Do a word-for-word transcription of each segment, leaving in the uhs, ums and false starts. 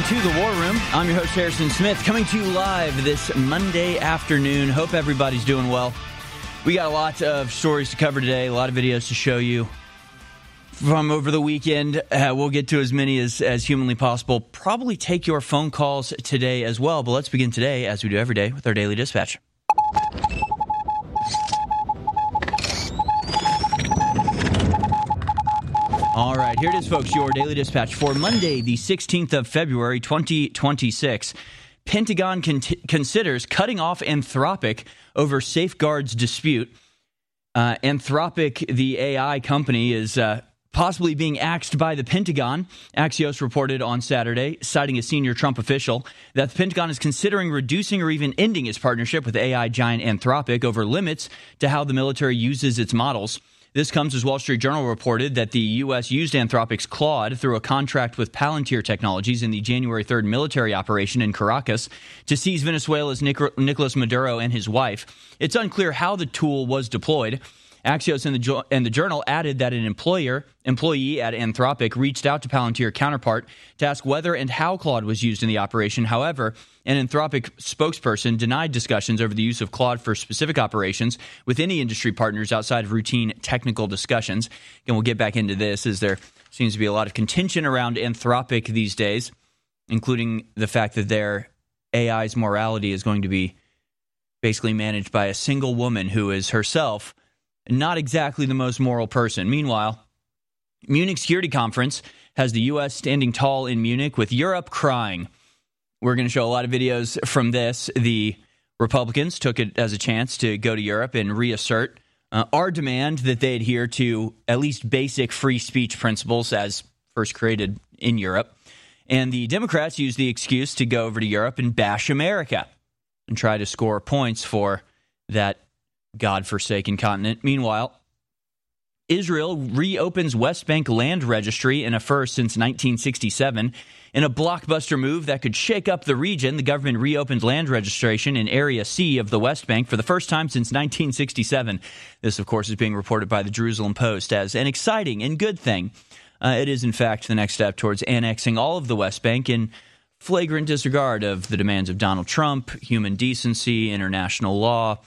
to the War Room. I'm your host, Harrison Smith, coming to you live this Monday afternoon. Hope everybody's doing well. We got a lot of stories to cover today, a lot of videos to show you from over the weekend. Uh, we'll get to as many as, as humanly possible. Probably take your phone calls today as well, but let's begin today, as we do every day, with our Daily Dispatch. All right, here it is, folks, your Daily Dispatch for Monday, the sixteenth of February, twenty twenty-six. Pentagon con- considers cutting off Anthropic over safeguards dispute. Uh, Anthropic, the A I company, is uh, possibly being axed by the Pentagon. Axios reported on Saturday, citing a senior Trump official, that the Pentagon is considering reducing or even ending its partnership with A I giant Anthropic over limits to how the military uses its models. This comes as Wall Street Journal reported that the U S used Anthropic's Claude through a contract with Palantir Technologies in the January third military operation in Caracas to seize Venezuela's Nic- Nicolas Maduro and his wife. It's unclear how the tool was deployed. Axios and the, jo- and the Journal added that an employer employee at Anthropic reached out to Palantir counterpart to ask whether and how Claude was used in the operation. However, an Anthropic spokesperson denied discussions over the use of Claude for specific operations with any industry partners outside of routine technical discussions. And we'll get back into this, as there seems to be a lot of contention around Anthropic these days, including the fact that their A I's morality is going to be basically managed by a single woman who is herself not exactly the most moral person. Meanwhile, Munich Security Conference has the U S standing tall in Munich with Europe crying. We're going to show a lot of videos from this. The Republicans took it as a chance to go to Europe and reassert uh, our demand that they adhere to at least basic free speech principles as first created in Europe. And the Democrats used the excuse to go over to Europe and bash America and try to score points for that God-forsaken continent. Meanwhile, Israel reopens West Bank land registry in a first since nineteen sixty-seven. In a blockbuster move that could shake up the region, the government reopened land registration in Area C of the West Bank for the first time since nineteen sixty-seven. This, of course, is being reported by the Jerusalem Post as an exciting and good thing. Uh, it is, in fact, the next step towards annexing all of the West Bank in flagrant disregard of the demands of Donald Trump, human decency, international law,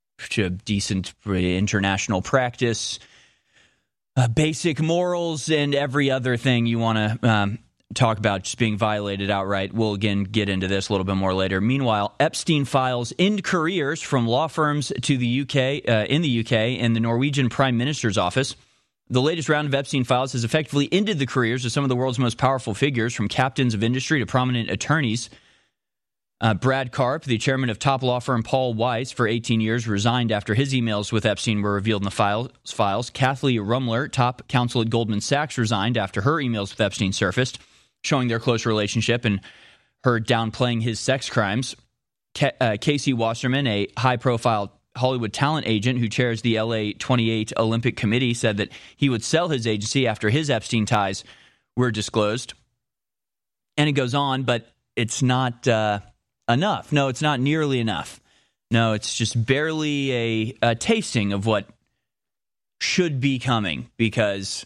decent international practice, uh, basic morals, and every other thing you want to um, talk about just being violated outright. We'll again get into this a little bit more later. Meanwhile, Epstein files end careers from law firms to the U K, uh, in the U K, and the Norwegian Prime Minister's office. The latest round of Epstein files has effectively ended the careers of some of the world's most powerful figures, from captains of industry to prominent attorneys. Uh, Brad Karp, the chairman of top law firm Paul Weiss for eighteen years, resigned after his emails with Epstein were revealed in the files. files. Kathleen Rumler, top counsel at Goldman Sachs, resigned after her emails with Epstein surfaced, showing their close relationship and her downplaying his sex crimes. Ke- uh, Casey Wasserman, a high-profile Hollywood talent agent who chairs the L A twenty-eight Olympic Committee, said that he would sell his agency after his Epstein ties were disclosed. And it goes on, but it's not Uh, enough. No, it's not nearly enough. No, it's just barely a, a tasting of what should be coming, because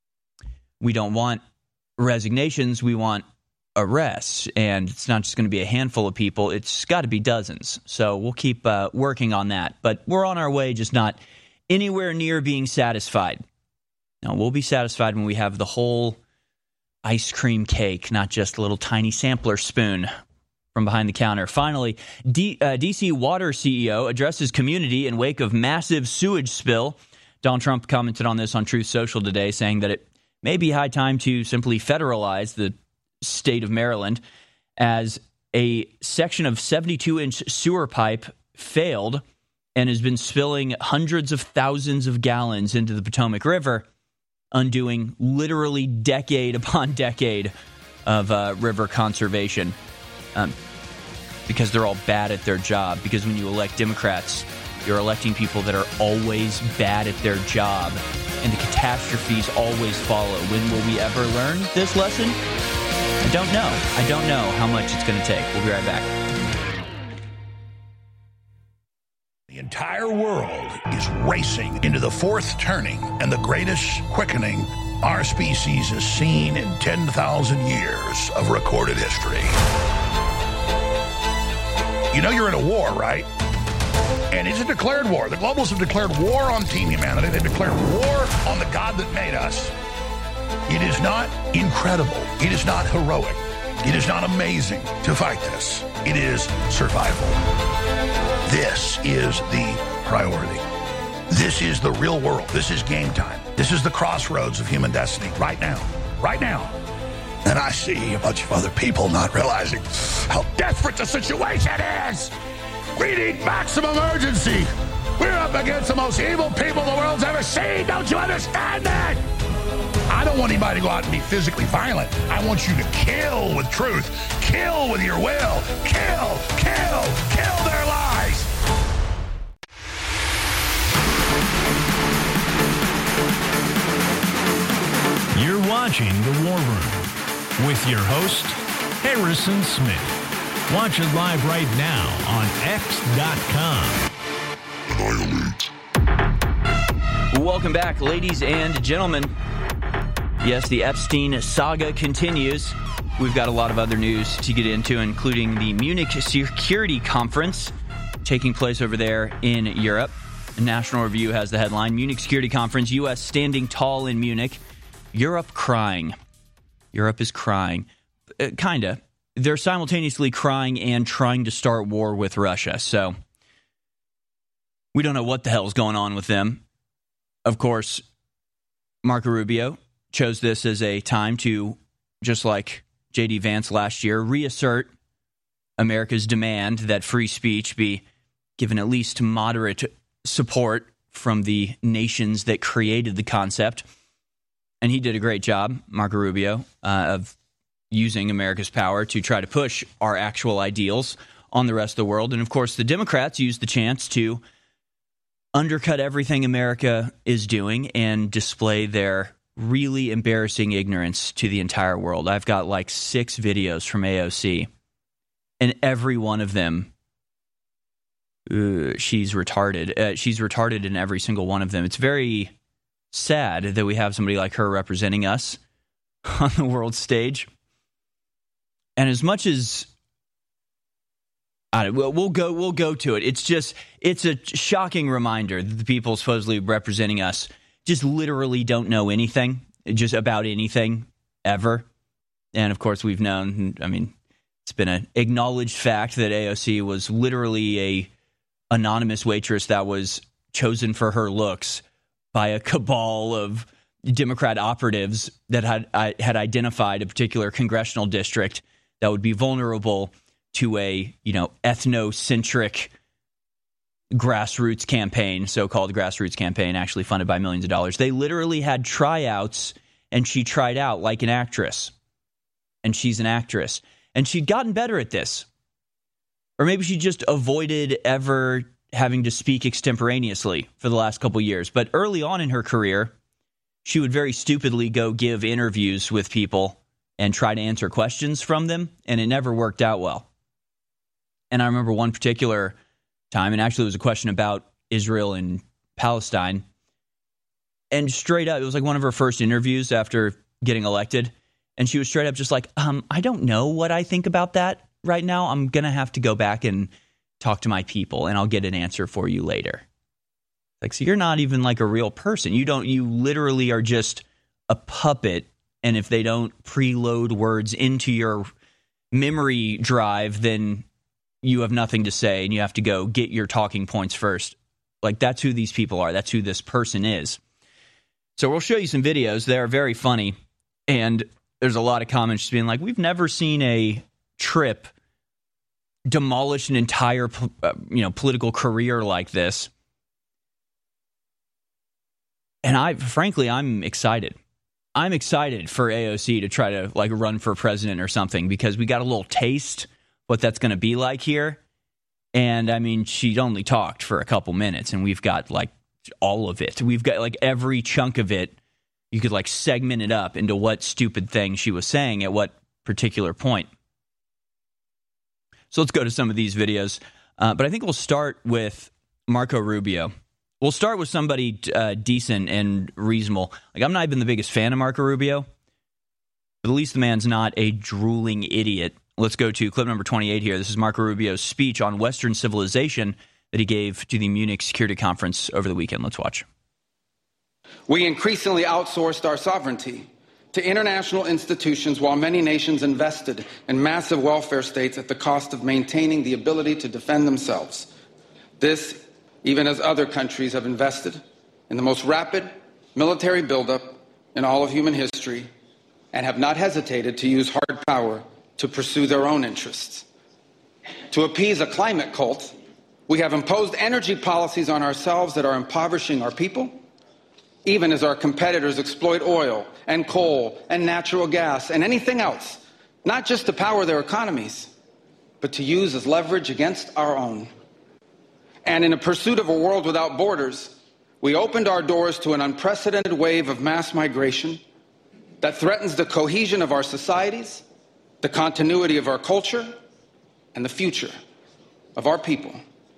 we don't want resignations. We want arrests. And it's not just going to be a handful of people. It's got to be dozens. So we'll keep uh, working on that. But we're on our way, just not anywhere near being satisfied. Now, we'll be satisfied when we have the whole ice cream cake, not just a little tiny sampler spoon from behind the counter. Finally, D- uh, D C Water C E O addresses community in wake of massive sewage spill. Donald Trump commented on this on Truth Social today, saying that it may be high time to simply federalize the state of Maryland, as a section of seventy-two inch sewer pipe failed and has been spilling hundreds of thousands of gallons into the Potomac River, undoing literally decade upon decade of uh, river conservation. Um, because they're all bad at their job. Because when you elect Democrats, you're electing people that are always bad at their job, and the catastrophes always follow. When will we ever learn this lesson? I don't know. I don't know how much it's going to take. We'll be right back. The entire world is racing into the fourth turning and the greatest quickening our species has seen in ten thousand years of recorded history. You know you're in a war, right? And it's a declared war. The globalists have declared war on Team Humanity. They've declared war on the God that made us. It is not incredible. It is not heroic. It is not amazing to fight this. It is survival. This is the priority. This is the real world. This is game time. This is the crossroads of human destiny right now. Right now. And I see a bunch of other people not realizing how desperate the situation is. We need maximum urgency. We're up against the most evil people the world's ever seen. Don't you understand that? I don't want anybody to go out and be physically violent. I want you to kill with truth. Kill with your will. Kill, kill, kill their lies. You're watching The War Room with your host, Harrison Smith. Watch it live right now on X dot com. Welcome back, ladies and gentlemen. Yes, the Epstein saga continues. We've got a lot of other news to get into, including the Munich Security Conference taking place over there in Europe. National Review has the headline, Munich Security Conference, U S standing tall in Munich. Europe crying. Europe is crying. Uh, kinda. They're simultaneously crying and trying to start war with Russia. So we don't know what the hell's going on with them. Of course, Marco Rubio chose this as a time to, just like J D Vance last year, reassert America's demand that free speech be given at least moderate support from the nations that created the concept. And he did a great job, Marco Rubio, uh, of using America's power to try to push our actual ideals on the rest of the world. And of course, the Democrats used the chance to undercut everything America is doing and display their really embarrassing ignorance to the entire world. I've got like six videos from A O C, and every one of them, uh, she's retarded. Uh, she's retarded in every single one of them. It's very sad that we have somebody like her representing us on the world stage. And as much as I don't, we'll, we'll go, we'll go to it. It's just, it's a shocking reminder that the people supposedly representing us just literally don't know anything, just about anything ever. And of course, we've known. I mean, it's been an acknowledged fact that A O C was literally a anonymous waitress that was chosen for her looks by a cabal of Democrat operatives that had uh, had identified a particular congressional district that would be vulnerable to a, you know, ethnocentric grassroots campaign, so-called grassroots campaign, actually funded by millions of dollars. They literally had tryouts, and she tried out like an actress. And she's an actress. And she'd gotten better at this. Or maybe she just avoided ever having to speak extemporaneously for the last couple years. But early on in her career, she would very stupidly go give interviews with people and try to answer questions from them, and it never worked out well. And I remember one particular time, and actually it was a question about Israel and Palestine, and straight up, it was like one of her first interviews after getting elected, and she was straight up just like, um, I don't know what I think about that right now. I'm going to have to go back and talk to my people, and I'll get an answer for you later. Like, so you're not even like a real person. You don't, you literally are just a puppet. And if they don't preload words into your memory drive, then you have nothing to say and you have to go get your talking points first. Like, that's who these people are. That's who this person is. So we'll show you some videos. They're very funny. And there's a lot of comments just being like, we've never seen a trip demolish an entire, uh, you know, political career like this. And I, frankly, I'm excited. I'm excited for A O C to try to like run for president or something, because we got a little taste what that's going to be like here. And I mean, she only talked for a couple minutes, and we've got like all of it. We've got like every chunk of it. You could like segment it up into what stupid thing she was saying at what particular point. So let's go to some of these videos. Uh, but I think we'll start with Marco Rubio. We'll start with somebody uh, decent and reasonable. Like, I'm not even the biggest fan of Marco Rubio, but at least the man's not a drooling idiot. Let's go to clip number twenty-eight here. This is Marco Rubio's speech on Western civilization that he gave to the Munich Security Conference over the weekend. Let's watch. We increasingly outsourced our sovereignty to international institutions while many nations invested in massive welfare states at the cost of maintaining the ability to defend themselves. This, even as other countries have invested in the most rapid military buildup in all of human history and have not hesitated to use hard power to pursue their own interests. To appease a climate cult, we have imposed energy policies on ourselves that are impoverishing our people, even as our competitors exploit oil and coal and natural gas and anything else, not just to power their economies, but to use as leverage against our own. And in a pursuit of a world without borders, we opened our doors to an unprecedented wave of mass migration that threatens the cohesion of our societies, the continuity of our culture, and the future of our people.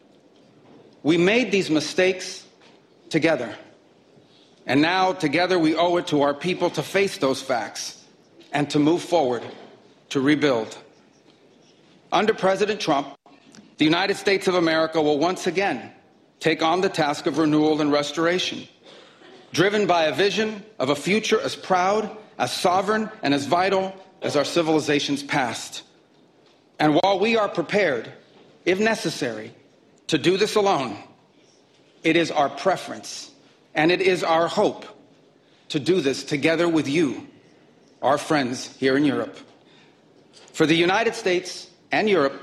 We made these mistakes together. And now, together, we owe it to our people to face those facts and to move forward, to rebuild. Under President Trump, the United States of America will once again take on the task of renewal and restoration, driven by a vision of a future as proud, as sovereign, and as vital as our civilization's past. And while we are prepared, if necessary, to do this alone, it is our preference and it is our hope to do this together with you, our friends here in Europe. For the United States and Europe,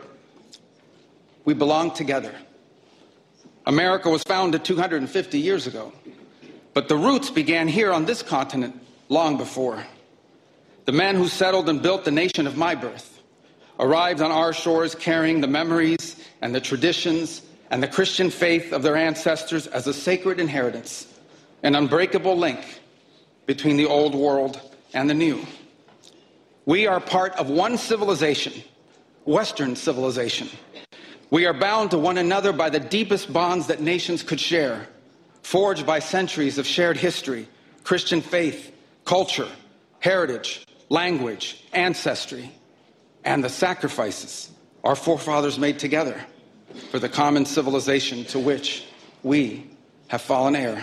we belong together. America was founded two hundred fifty years ago, but the roots began here on this continent long before. The men who settled and built the nation of my birth arrived on our shores carrying the memories and the traditions and the Christian faith of their ancestors as a sacred inheritance, an unbreakable link between the old world and the new. We are part of one civilization, Western civilization. We are bound to one another by the deepest bonds that nations could share, forged by centuries of shared history, Christian faith, culture, heritage, language, ancestry, and the sacrifices our forefathers made together for the common civilization to which we have fallen heir.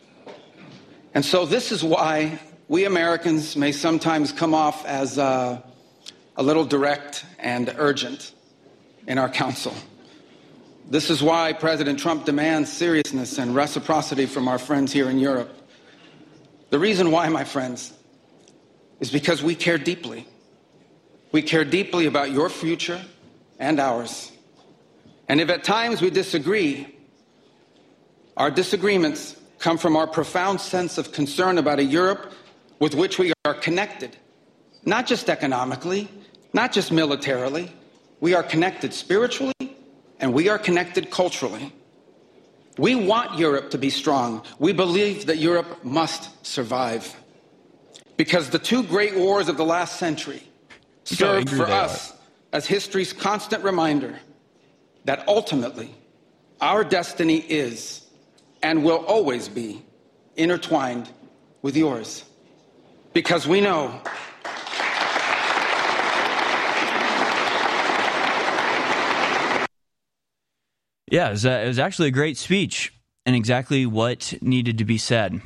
And so this is why we Americans may sometimes come off as uh, a little direct and urgent in our counsel. This is why President Trump demands seriousness and reciprocity from our friends here in Europe. The reason why, my friends, is because we care deeply. We care deeply about your future and ours. And if at times we disagree, our disagreements come from our profound sense of concern about a Europe with which we are connected, not just economically, not just militarily. We are connected spiritually, and we are connected culturally. We want Europe to be strong. We believe that Europe must survive. Because the two great wars of the last century served for us as history's constant reminder that ultimately our destiny is and will always be intertwined with yours. Because we know Yeah, it was, uh, it was actually a great speech and exactly what needed to be said.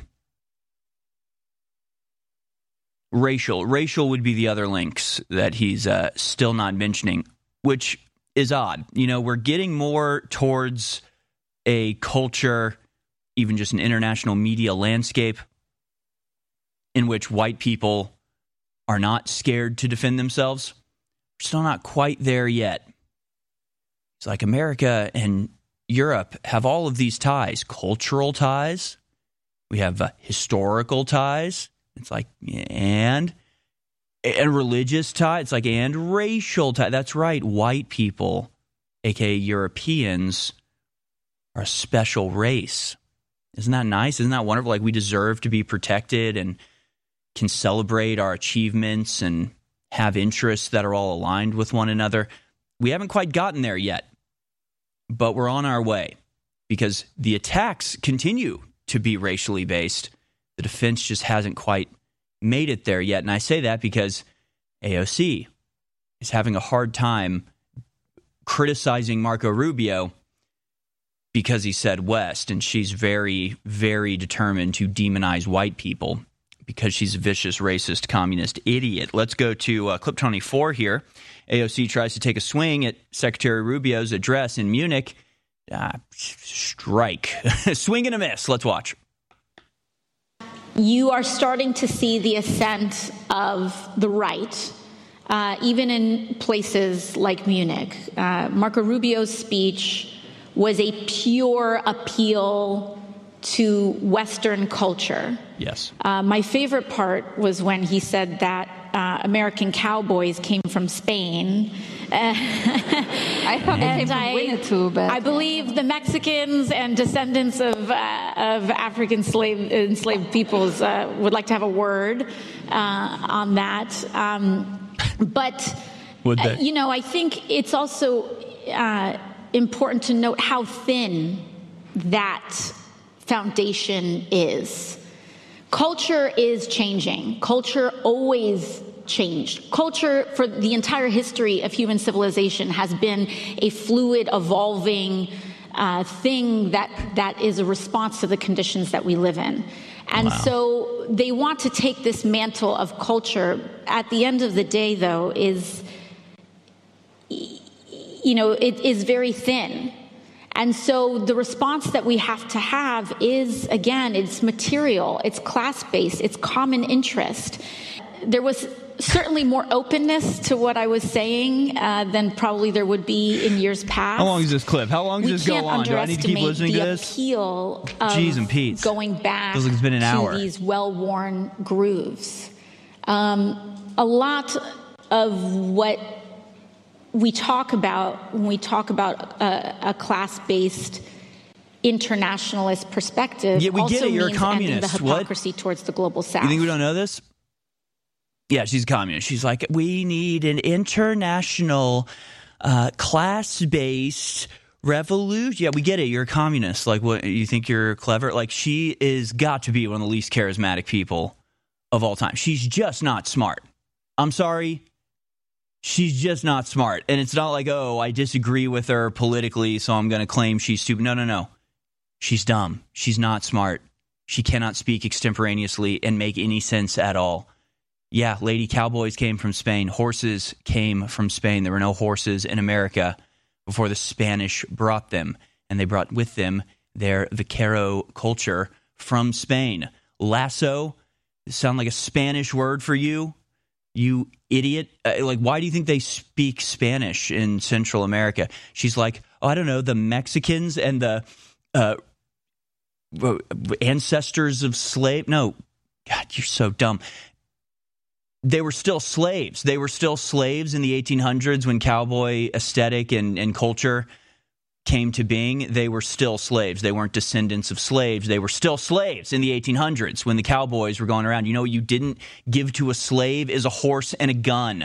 Racial. Racial would be the other links that he's uh, still not mentioning, which is odd. You know, we're getting more towards a culture, even just an international media landscape, in which white people are not scared to defend themselves. We're still not quite there yet. It's like America and Europe have all of these ties, cultural ties. We have uh, historical ties. It's like, and, and religious ties. It's like, and racial ties. That's right. White people, a k a. Europeans, are a special race. Isn't that nice? Isn't that wonderful? Like, we deserve to be protected and can celebrate our achievements and have interests that are all aligned with one another. We haven't quite gotten there yet, but we're on our way. because the attacks continue to be racially based. The defense just hasn't quite made it there yet. And I say that because A O C is having a hard time criticizing Marco Rubio because he said West, and she's very, very determined to demonize white people because she's a vicious, racist, communist idiot. Let's go to uh, clip twenty-four here. A O C tries to take a swing at Secretary Rubio's address in Munich. Uh, strike. Swing and a miss. Let's watch. You are starting to see the ascent of the right, uh, even in places like Munich. Uh, Marco Rubio's speech was a pure appeal to Western culture. Yes. Uh, my favorite part was when he said that uh, American cowboys came from Spain. I thought they came from I, Winnetou, but I believe the Mexicans and descendants of uh, of African slave enslaved peoples uh, would like to have a word uh, on that. Um, but would they? Uh, you know, I think it's also uh, important to note how thin that foundation is. Culture is changing. Culture always changed. Culture for the entire history of human civilization has been a fluid, evolving uh, thing that that is a response to the conditions that we live in. And wow. So they want to take this mantle of culture. At the end of the day, though, is, you know, it is very thin. And so the response that we have to have is, again, it's material, it's class-based, it's common interest. There was certainly more openness to what I was saying uh, than probably there would be in years past. How long is this clip? How long does we this go on? Do I need to keep listening to this? Appeal of Jeez and Pete's. Going back Feels like it's been an to hour. These well-worn grooves. Um, a lot of what we talk about when we talk about a, a class-based internationalist perspective yeah, we also get it. You're means a communist. ending the hypocrisy what? towards the global south. You think we don't know this? Yeah, she's a communist. She's like, we need an international uh, class-based revolution. Yeah, we get it. You're a communist. Like, what? You think you're clever? Like, she is got to be one of the least charismatic people of all time. She's just not smart. I'm sorry. She's just not smart. And it's not like, oh, I disagree with her politically, so I'm going to claim she's stupid. No, no, no. She's dumb. She's not smart. She cannot speak extemporaneously and make any sense at all. Yeah, lady cowboys came from Spain. Horses came from Spain. There were no horses in America before the Spanish brought them. And they brought with them their vaquero culture from Spain. Lasso, sound like a Spanish word for you? You idiot. Uh, like, why do you think they speak Spanish in Central America? She's like, oh, I don't know, the Mexicans and the uh, ancestors of slave. No, God, you're so dumb. They were still slaves. They were still slaves in the eighteen hundreds when cowboy aesthetic and, and culture came to being. They were still slaves. They weren't descendants of slaves. They were still slaves in the eighteen hundreds when the cowboys were going around. You know what you didn't give to a slave is a horse and a gun.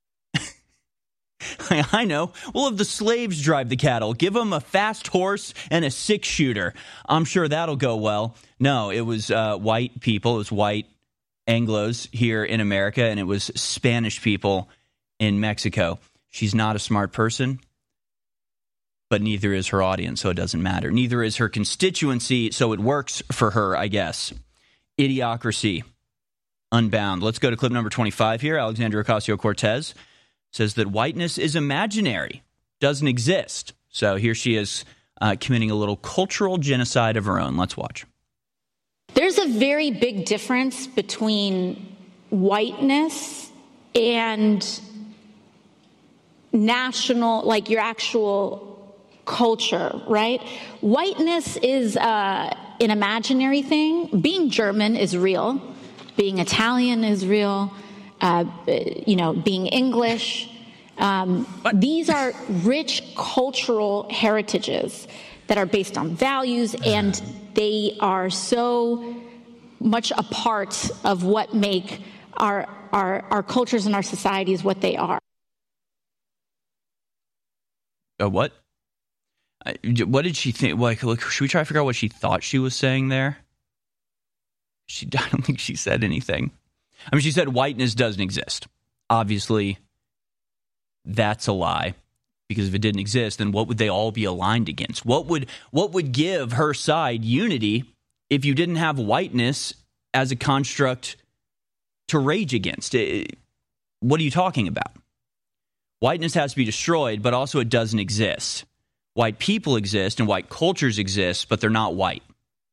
I know. Well, if the slaves drive the cattle, give them a fast horse and a six-shooter. I'm sure that'll go well. No, it was uh, white people. It was white Anglos here in America, and it was Spanish people in Mexico. She's not a smart person, but neither is her audience, so it doesn't matter. Neither is her constituency, so it works for her, I guess. Idiocracy, unbound. Let's go to clip number twenty-five here. Alexandria Ocasio-Cortez says that whiteness is imaginary, doesn't exist. So here she is uh, committing a little cultural genocide of her own. Let's watch. There's a very big difference between whiteness and national, like your actual culture, right? Whiteness is uh, an imaginary thing. Being German is real. Being Italian is real. Uh, you know, being English. Um, these are rich cultural heritages that are based on values, and they are so much a part of what make our our, our cultures and our societies what they are. Uh, what? Uh, what did she think? Like, look, should we try to figure out what she thought she was saying there? She, I don't think she said anything. I mean, she said whiteness doesn't exist. Obviously, that's a lie. Because if it didn't exist, then what would they all be aligned against? What would what would give her side unity if you didn't have whiteness as a construct to rage against? It, what are you talking about? Whiteness has to be destroyed, but also it doesn't exist. White people exist and white cultures exist, but they're not white.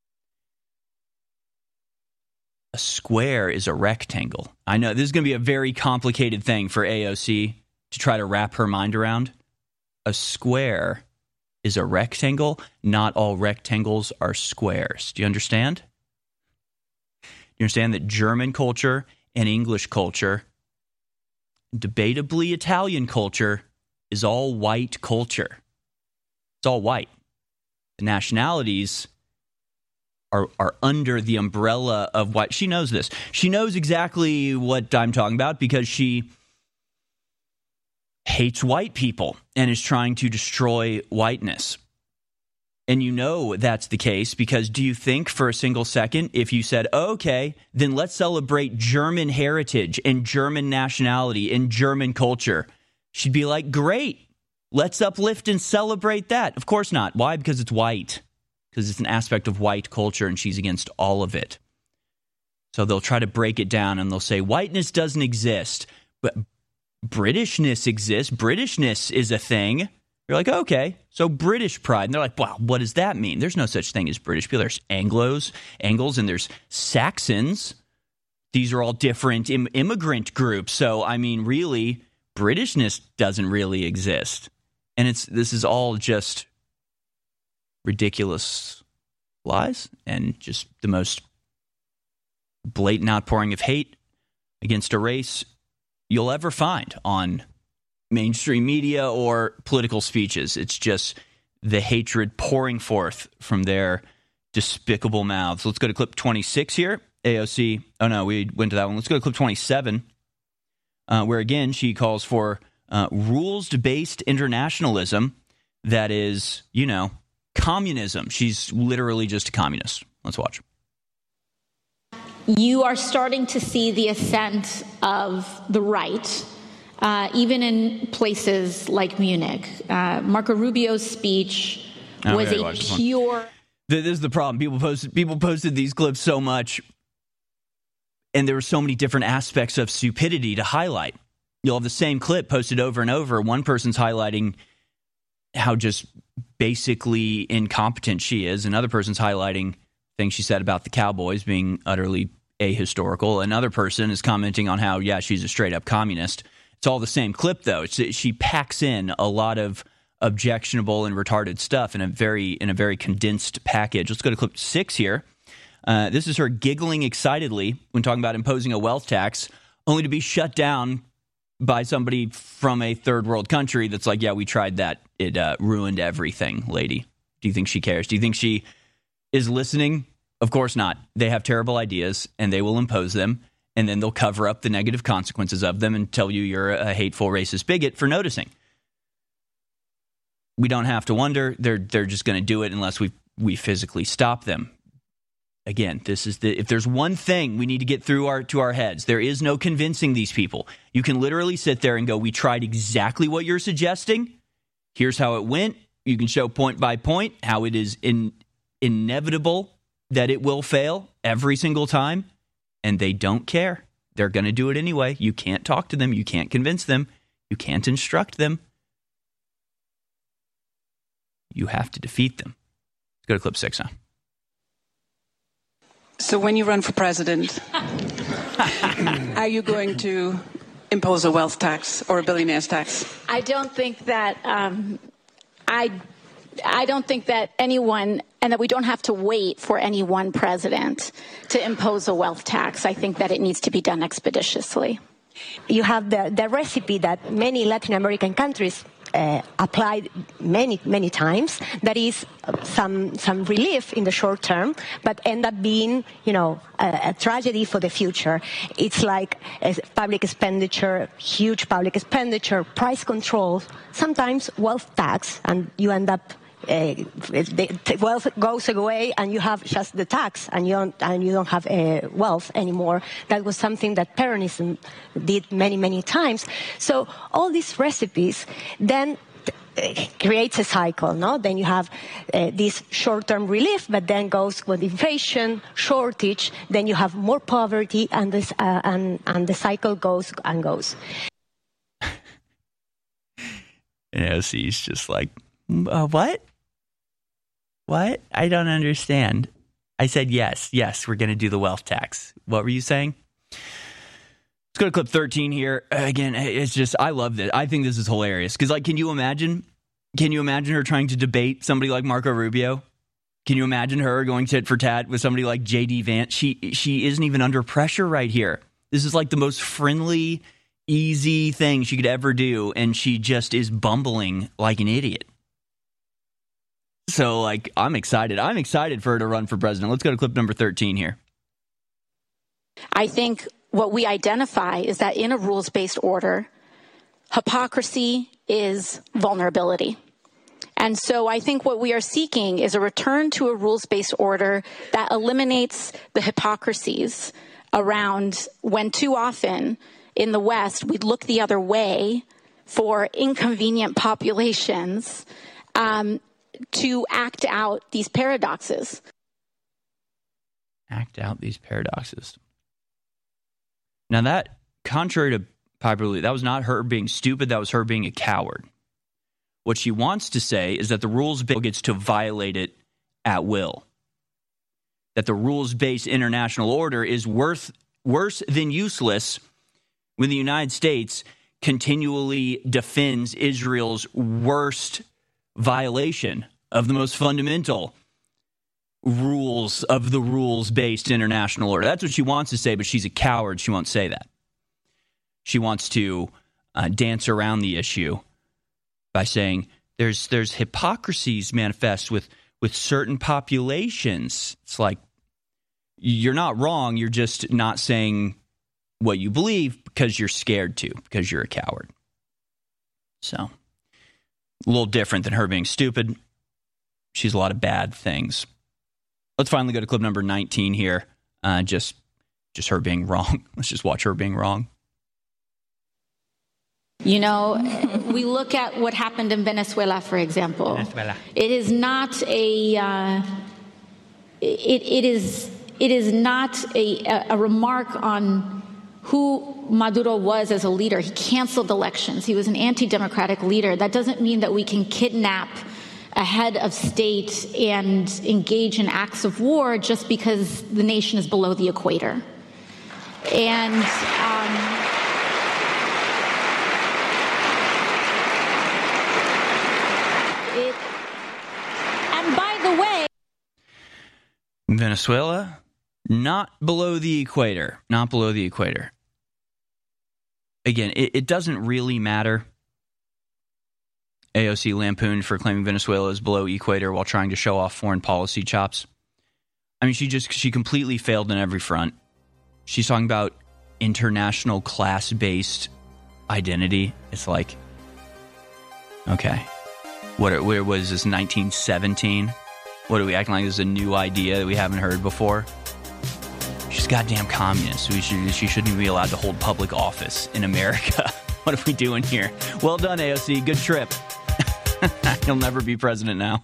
A square is a rectangle. I know this is going to be a very complicated thing for A O C to try to wrap her mind around. A square is a rectangle. Not all rectangles are squares. Do you understand? You understand that German culture and English culture, debatably Italian culture, is all white culture. It's all white. The nationalities are are under the umbrella of white. She knows this. She knows exactly what I'm talking about because she hates white people and is trying to destroy whiteness. And you know that's the case because do you think for a single second if you said, okay, then let's celebrate German heritage and German nationality and German culture, she'd be like, great, let's uplift and celebrate that. Of course not. Why? Because it's white. Because it's an aspect of white culture and she's against all of it. So they'll try to break it down and they'll say whiteness doesn't exist, but Britishness exists. Britishness is a thing. You're like, okay, so British pride. And they're like, wow, what does that mean? There's no such thing as British people. There's Anglos, Angles, and there's Saxons. These are all different im- immigrant groups. So, I mean, really, Britishness doesn't really exist. And it's this is all just ridiculous lies and just the most blatant outpouring of hate against a race you'll ever find on mainstream media or political speeches. It's just the hatred pouring forth from their despicable mouths. Let's go to clip twenty-six here. A O C, oh no, we went to that one. Let's go to clip twenty-seven, uh, where again she calls for uh, rules-based internationalism that is, you know, communism. She's literally just a communist. Let's watch. You are starting to see the ascent of the right, uh, even in places like Munich. Uh, Marco Rubio's speech oh, was a pure... This is the problem. People posted, people posted these clips so much, and there were so many different aspects of stupidity to highlight. You'll have the same clip posted over and over. One person's highlighting how just basically incompetent she is. Another person's highlighting things she said about the Cowboys being utterly ahistorical. Another person is commenting on how, yeah, she's a straight-up communist. It's all the same clip, though. It's, she packs in a lot of objectionable and retarded stuff in a very in a very condensed package. Let's go to clip six here. Uh, this is her giggling excitedly when talking about imposing a wealth tax, only to be shut down by somebody from a third world country that's like, yeah, we tried that. It uh, ruined everything, lady. Do you think she cares? Do you think she is listening? Of course not. They have terrible ideas, and they will impose them, and then they'll cover up the negative consequences of them and tell you you're a hateful, racist bigot for noticing. We don't have to wonder. They're they're just going to do it unless we we physically stop them. Again, this is the if there's one thing we need to get through our to our heads, there is no convincing these people. You can literally sit there and go, we tried exactly what you're suggesting. Here's how it went. You can show point by point how it is in, inevitable that it will fail every single time, and they don't care. They're going to do it anyway. You can't talk to them. You can't convince them. You can't instruct them. You have to defeat them. Let's go to clip six now. So when you run for president, are you going to impose a wealth tax or a billionaire's tax? I don't think that um, I, I don't think that anyone, and that we don't have to wait for any one president to impose a wealth tax. I think that it needs to be done expeditiously. You have the, the recipe that many Latin American countries uh, applied many, many times. That is some some relief in the short term, but end up being, you know, a, a tragedy for the future. It's like a public expenditure, huge public expenditure, price control, sometimes wealth tax, and you end up uh, the wealth goes away and you have just the tax and you don't, and you don't have uh, wealth anymore. That was something that Peronism did many, many times. So all these recipes then creates a cycle, no? Then you have uh, this short-term relief, but then goes with inflation, shortage, then you have more poverty, and this uh, and and the cycle goes and goes. And A O C's just like, uh, what? What? I don't understand. I said yes, yes, we're going to do the wealth tax. What were you saying? Let's go to clip thirteen here. Again, it's just, I love this. I think this is hilarious. Because, like, can you imagine, can you imagine her trying to debate somebody like Marco Rubio? Can you imagine her going tit for tat with somebody like J D Vance? She, she isn't even under pressure right here. This is like the most friendly, easy thing she could ever do. And she just is bumbling like an idiot. So, like, I'm excited. I'm excited for her to run for president. Let's go to clip number thirteen here. I think what we identify is that in a rules-based order, hypocrisy is vulnerability. And so I think what we are seeking is a return to a rules-based order that eliminates the hypocrisies around when too often in the West we look the other way for inconvenient populations um, to act out these paradoxes. Act out these paradoxes. Now that, contrary to popular belief, that was not her being stupid, that was her being a coward. What she wants to say is that the rules bill gets to violate it at will. That the rules-based international order is worth, worse than useless when the United States continually defends Israel's worst violation of the most fundamental rules of the rules-based international order. That's what she wants to say, but she's a coward. She won't say that. She wants to uh, dance around the issue by saying there's there's hypocrisies manifest with, with certain populations. It's like, you're not wrong, you're just not saying what you believe because you're scared to, because you're a coward. So, a little different than her being stupid. She's a lot of bad things. Let's finally go to clip number nineteen here. Uh, just, just her being wrong. Let's just watch her being wrong. You know, we look at what happened in Venezuela, for example. Venezuela. It is not a. Uh, it it is it is not a, a remark on who Maduro was as a leader. He canceled elections. He was an anti-democratic leader. That doesn't mean that we can kidnap a head of state and engage in acts of war just because the nation is below the equator. And um, it, and by the way, Venezuela, not below the equator, not below the equator. Again, it, it doesn't really matter. A O C lampooned for claiming Venezuela is below equator while trying to show off foreign policy chops. I mean, she just, she completely failed on every front. She's talking about international class-based identity. It's like, okay, what, what was this, nineteen seventeen? What are we acting like this is a new idea that we haven't heard before? She's goddamn communist, so we should, she shouldn't be allowed to hold public office in America. What are we doing here? Well done, A O C. Good trip. He'll never be president now.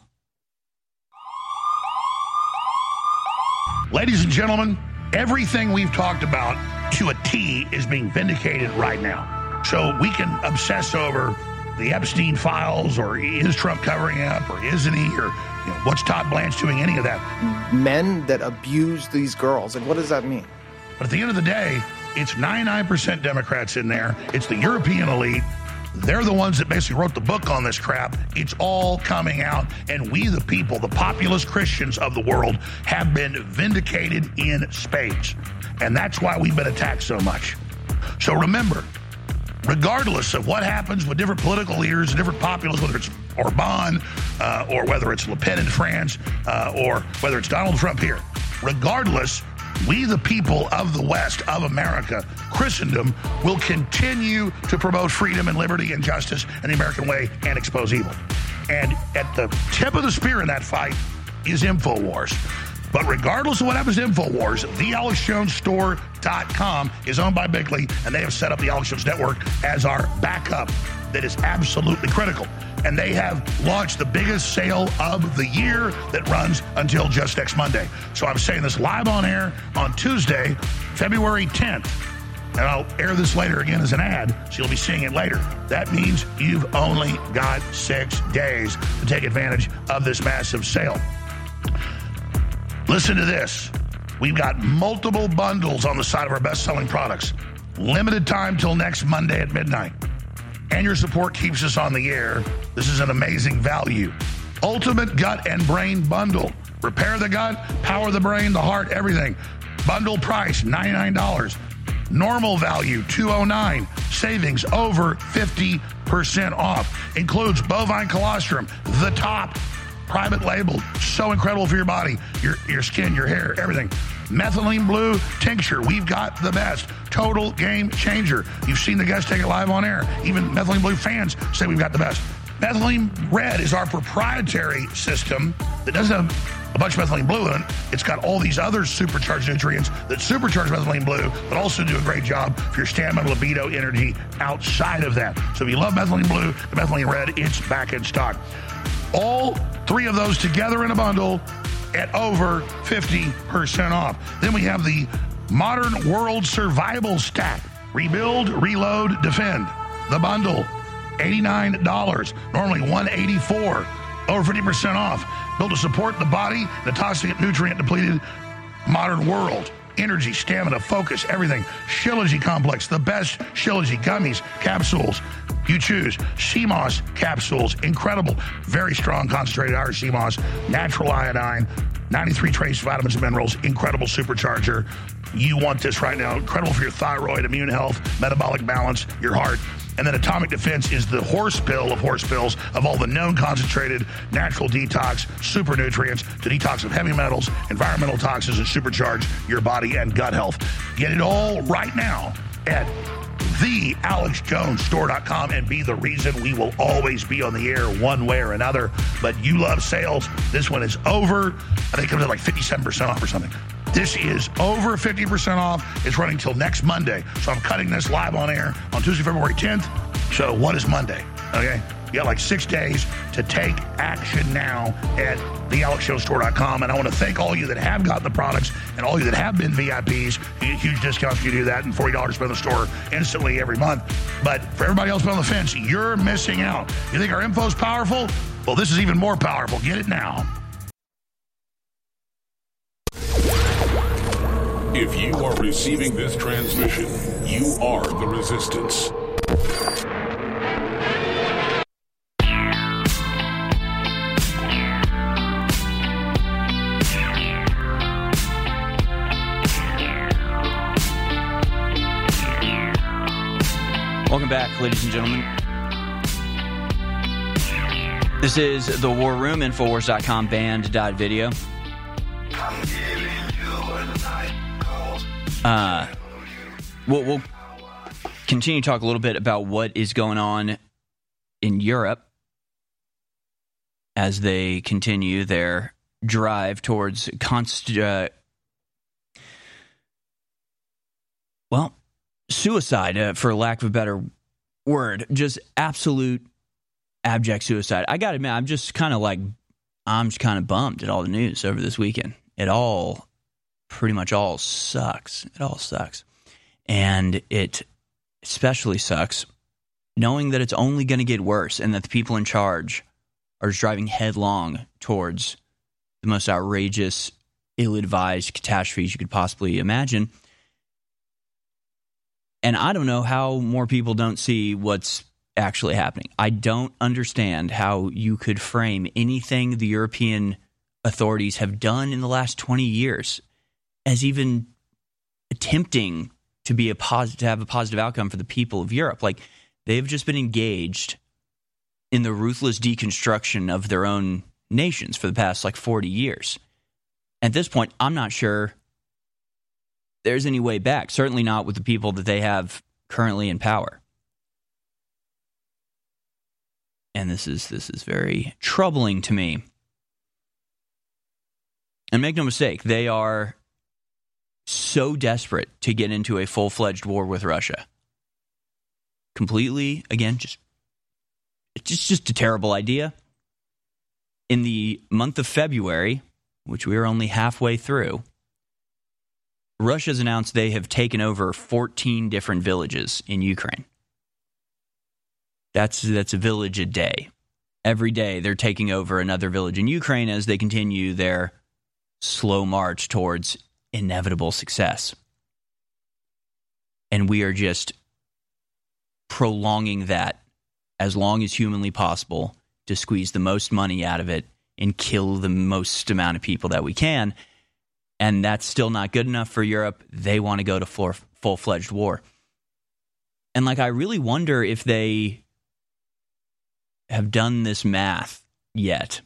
Ladies and gentlemen, everything we've talked about to a T is being vindicated right now. So we can obsess over the Epstein files, or is Trump covering up, or isn't he, or you know, what's Todd Blanche doing, any of that. Men that abuse these girls, like, what does that mean? But at the end of the day, it's ninety-nine percent Democrats in there. It's the European elite. They're the ones that basically wrote the book on this crap. It's all coming out, and we, the people, the populist Christians of the world, have been vindicated in spades. And that's why we've been attacked so much. So remember, regardless of what happens with different political leaders and different populists, whether it's Orban, uh, or whether it's Le Pen in France, uh, or whether it's Donald Trump here, regardless, we, the people of the West, of America, Christendom, will continue to promote freedom and liberty and justice and the American way and expose evil. And at the tip of the spear in that fight is InfoWars. But regardless of what happens to InfoWars, the alex jones store dot com is owned by Bickley, and they have set up the Alex Jones Network as our backup that is absolutely critical. And they have launched the biggest sale of the year that runs until just next Monday. So I'm saying this live on air on Tuesday, February tenth. And I'll air this later again as an ad, so you'll be seeing it later. That means you've only got six days to take advantage of this massive sale. Listen to this. We've got multiple bundles on the side of our best-selling products. Limited time till next Monday at midnight. And your support keeps us on the air. This is an amazing value. Ultimate Gut and Brain Bundle. Repair the gut, power the brain, the heart, everything. Bundle price, ninety-nine dollars. Normal value, two hundred nine dollars. Savings over fifty percent off. Includes bovine colostrum, the top, private label. So incredible for your body, your, your skin, your hair, everything. Methylene Blue Tincture, we've got the best. Total game changer. You've seen the guys take it live on air. Even Methylene Blue fans say we've got the best. Methylene Red is our proprietary system that doesn't have a bunch of methylene blue in it. It's got all these other supercharged nutrients that supercharge methylene blue, but also do a great job for your stamina, libido, energy outside of that. So if you love methylene blue and methylene red, it's back in stock. All three of those together in a bundle at over fifty percent off. Then we have the Modern World Survival Stack. Rebuild, Reload, Defend. The bundle, eighty-nine dollars. Normally one hundred eighty-four dollars. Over fifty percent off. Built to support the body, the toxic, nutrient-depleted modern world. Energy, stamina, focus, everything. Shilajit Complex, the best Shilajit gummies, capsules. You choose. C M O S capsules, incredible. Very strong concentrated Irish C M O S. Natural iodine, ninety-three trace vitamins and minerals, incredible supercharger. You want this right now. Incredible for your thyroid, immune health, metabolic balance, your heart. And then Atomic Defense is the horse pill of horse pills of all the known concentrated natural detox, super nutrients to detox of heavy metals, environmental toxins, and supercharge your body and gut health. Get it all right now at the alex jones store dot com and be the reason we will always be on the air one way or another. But you love sales. This one is over. I think it comes at like fifty-seven percent off or something. This is over fifty percent off. It's running till next Monday. So I'm cutting this live on air on Tuesday, February tenth. So what is Monday? Okay. You got like six days to take action now at the alex jones store dot com. And I want to thank all you that have gotten the products and all you that have been V I Ps. You get huge discounts if you do that, and forty dollars spent in the store instantly every month. But for everybody else on the fence, you're missing out. You think our info is powerful? Well, this is even more powerful. Get it now. If you are receiving this transmission, you are the resistance. Welcome back, ladies and gentlemen. This is The War Room, Infowars dot com, band dot video. Uh, we'll, we'll continue to talk a little bit about what is going on in Europe as they continue their drive towards const- uh, well, suicide, uh, for lack of a better word, just absolute abject suicide. I got to admit, I'm just kind of like, I'm just kind of bummed at all the news over this weekend. It all, pretty much all sucks. It all sucks. And it especially sucks knowing that it's only going to get worse and that the people in charge are just driving headlong towards the most outrageous, ill-advised catastrophes you could possibly imagine. And I don't know how more people don't see what's actually happening. I don't understand how you could frame anything the European authorities have done in the last twenty years as even attempting to be a positive, to have a positive outcome for the people of Europe. Like, they've just been engaged in the ruthless deconstruction of their own nations for the past like forty years. At this point, I'm not sure there's any way back. Certainly not with the people that they have currently in power. and this is this is very troubling to me. And make no mistake, they are so desperate to get into a full-fledged war with Russia. Completely, again, just it's just, just a terrible idea. In the month of February, which we are only halfway through, Russia's announced they have taken over fourteen different villages in Ukraine. That's that's a village a day. Every day they're taking over another village in Ukraine as they continue their slow march towards inevitable success. And we are just prolonging that as long as humanly possible to squeeze the most money out of it and kill the most amount of people that we can. And that's still not good enough for Europe. They want to go to full, full-fledged war. And like, I really wonder if they have done this math yet.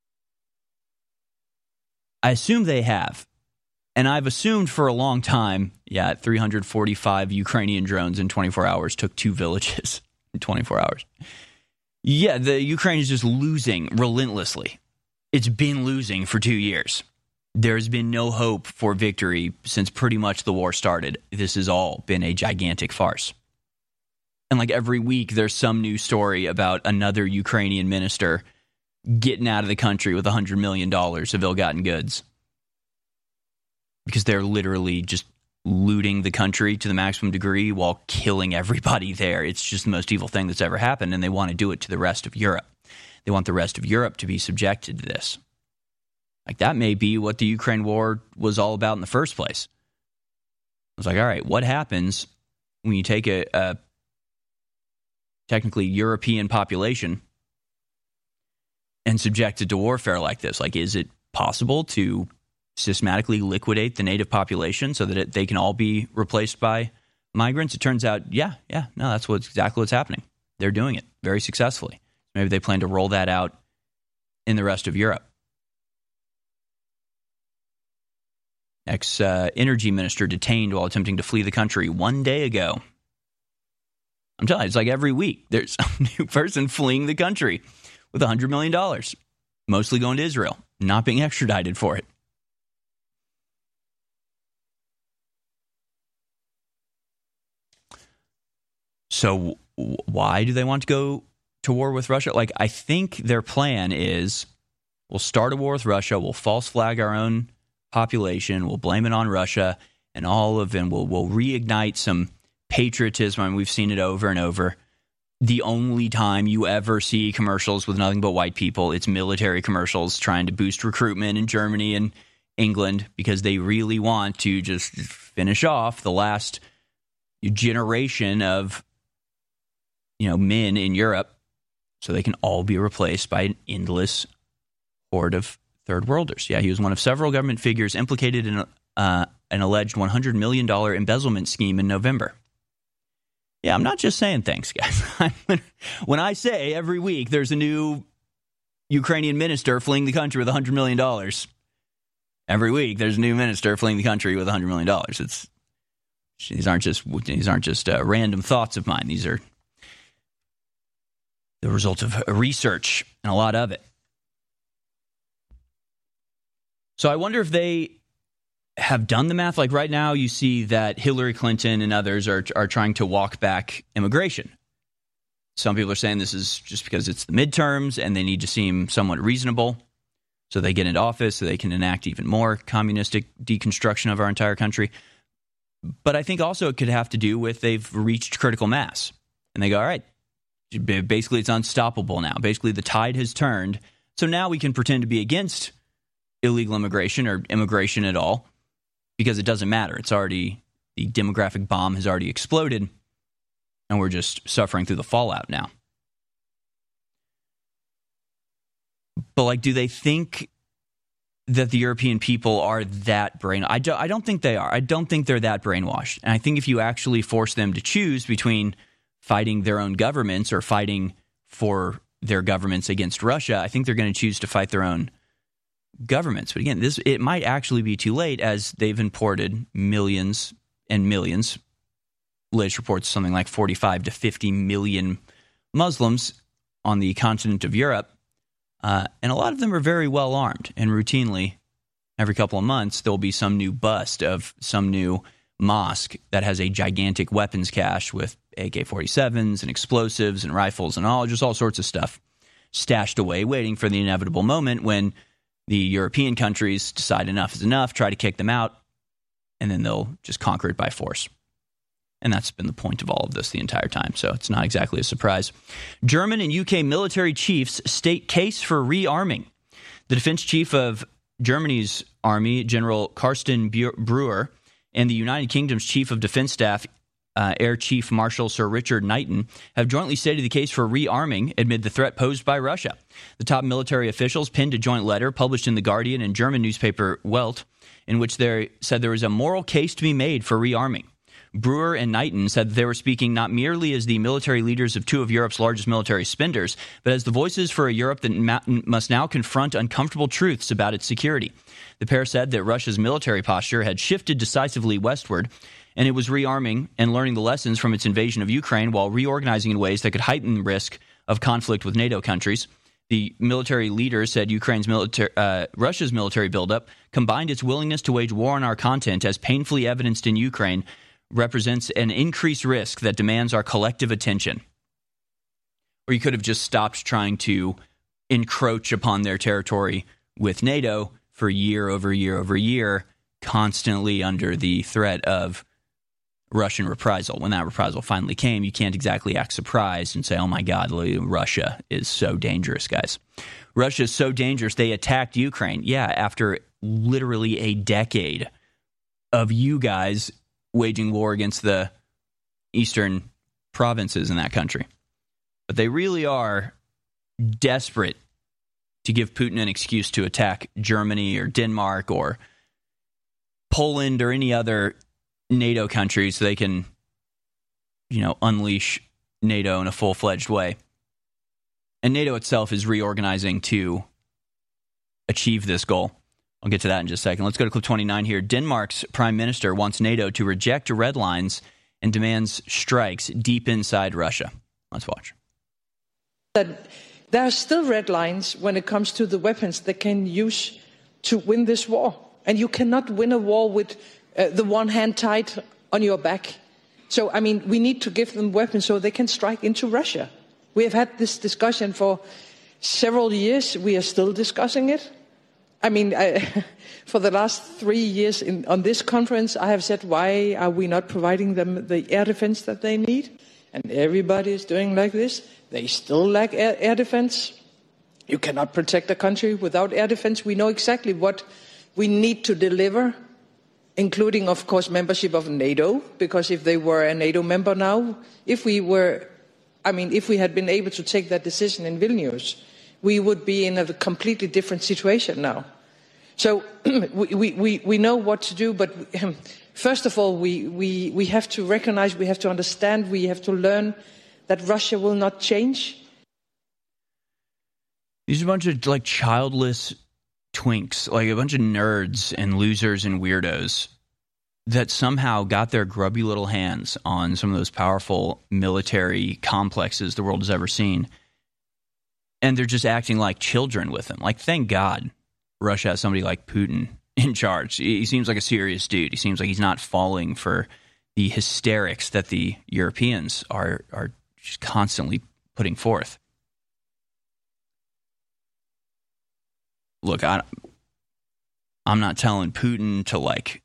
I assume they have. And I've assumed for a long time, yeah, three hundred forty-five Ukrainian drones in twenty-four hours took two villages in twenty-four hours. Yeah, the Ukraine is just losing relentlessly. It's been losing for two years. There's been no hope for victory since pretty much the war started. This has all been a gigantic farce. And like every week, there's some new story about another Ukrainian minister getting out of the country with one hundred million dollars of ill-gotten goods. Because they're literally just looting the country to the maximum degree while killing everybody there. It's just the most evil thing that's ever happened, and they want to do it to the rest of Europe. They want the rest of Europe to be subjected to this. Like, that may be what the Ukraine war was all about in the first place. I was like, all right, what happens when you take a, a technically European population and subject it to warfare like this? Like, is it possible to systematically liquidate the native population so that it, they can all be replaced by migrants? It turns out, yeah, yeah, no, that's what's exactly what's happening. They're doing it very successfully. Maybe they plan to roll that out in the rest of Europe. Ex-energy uh, minister detained while attempting to flee the country one day ago. I'm telling you, it's like every week there's a new person fleeing the country with one hundred million dollars, mostly going to Israel, not being extradited for it. So w- why do they want to go to war with Russia? Like, I think their plan is, we'll start a war with Russia, we'll false flag our own population, we'll blame it on Russia, and all of it, we'll, we'll reignite some patriotism. I mean, we've seen it over and over. The only time you ever see commercials with nothing but white people, it's military commercials trying to boost recruitment in Germany and England because they really want to just finish off the last generation of, you know, men in Europe so they can all be replaced by an endless horde of third worlders. Yeah, he was one of several government figures implicated in uh, an alleged one hundred million dollars embezzlement scheme in November. Yeah, I'm not just saying things, guys. When I say every week there's a new Ukrainian minister fleeing the country with one hundred million dollars, every week there's a new minister fleeing the country with one hundred million dollars. It's these aren't just these aren't just uh, random thoughts of mine. These are the result of research, and a lot of it. So I wonder if they have done the math. Like right now, you see that Hillary Clinton and others are are trying to walk back immigration. Some people are saying this is just because it's the midterms and they need to seem somewhat reasonable. So they get into office so they can enact even more communistic deconstruction of our entire country. But I think also it could have to do with they've reached critical mass. And they go, all right, basically it's unstoppable now. Basically the tide has turned. So now we can pretend to be against illegal immigration or immigration at all because it doesn't matter. It's already, the demographic bomb has already exploded and we're just suffering through the fallout now. But like, do they think that the European people are that brain? I don't, I don't think they are. I don't think they're that brainwashed. And I think if you actually force them to choose between fighting their own governments or fighting for their governments against Russia, I think they're going to choose to fight their own governments. But again, this it might actually be too late as they've imported millions and millions. Latest reports something like forty-five to fifty million Muslims on the continent of Europe, uh, and a lot of them are very well armed. And routinely, every couple of months, there'll be some new bust of some new mosque that has a gigantic weapons cache with A K forty-sevens and explosives and rifles and all, just all sorts of stuff stashed away, waiting for the inevitable moment when the European countries decide enough is enough, try to kick them out, and then they'll just conquer it by force. And that's been the point of all of this the entire time, so it's not exactly a surprise. German and U K military chiefs state case for rearming. The defense chief of Germany's army, General Carsten Brewer, and the United Kingdom's chief of defense staff, uh, Air Chief Marshal Sir Richard Knighton, have jointly stated the case for rearming amid the threat posed by Russia. The top military officials penned a joint letter published in The Guardian and German newspaper Welt, in which they said there was a moral case to be made for rearming. Brewer and Knighton said that they were speaking not merely as the military leaders of two of Europe's largest military spenders, but as the voices for a Europe that ma- must now confront uncomfortable truths about its security. The pair said that Russia's military posture had shifted decisively westward, and it was rearming and learning the lessons from its invasion of Ukraine while reorganizing in ways that could heighten the risk of conflict with NATO countries. The military leader said Ukraine's military, uh, Russia's military buildup, combined its willingness to wage war on our continent as painfully evidenced in Ukraine, represents an increased risk that demands our collective attention. Or you could have just stopped trying to encroach upon their territory with NATO for year over year over year, constantly under the threat of Russian reprisal. When that reprisal finally came, you can't exactly act surprised and say, oh my God, Russia is so dangerous, guys. Russia is so dangerous, they attacked Ukraine. Yeah, after literally a decade of you guys waging war against the eastern provinces in that country. But they really are desperate to give Putin an excuse to attack Germany or Denmark or Poland or any other NATO country so they can, you know, unleash NATO in a full-fledged way. And NATO itself is reorganizing to achieve this goal. I'll get to that in just a second. Let's go to clip twenty-nine here. Denmark's prime minister wants NATO to reject red lines and demands strikes deep inside Russia. Let's watch. That there are still red lines when it comes to the weapons they can use to win this war. And you cannot win a war with uh, the one hand tied on your back. So, I mean, we need to give them weapons so they can strike into Russia. We have had this discussion for several years. We are still discussing it. I mean, I, for the last three years in, on this conference, I have said, why are we not providing them the air defense that they need? And everybody is doing like this. They still lack air, air defense. You cannot protect a country without air defense. We know exactly what we need to deliver, including, of course, membership of NATO, because if they were a NATO member now, if we were, I mean, if we had been able to take that decision in Vilnius, we would be in a completely different situation now. So we, we, we know what to do, but first of all, we, we, we have to recognize, we have to understand, we have to learn that Russia will not change. These are a bunch of like childless twinks, like a bunch of nerds and losers and weirdos that somehow got their grubby little hands on some of those powerful military complexes the world has ever seen. And they're just acting like children with them. Like, thank God Russia has somebody like Putin in charge. He seems like a serious dude. He seems like he's not falling for the hysterics that the Europeans are are just constantly putting forth. Look, I, I'm not telling Putin to, like,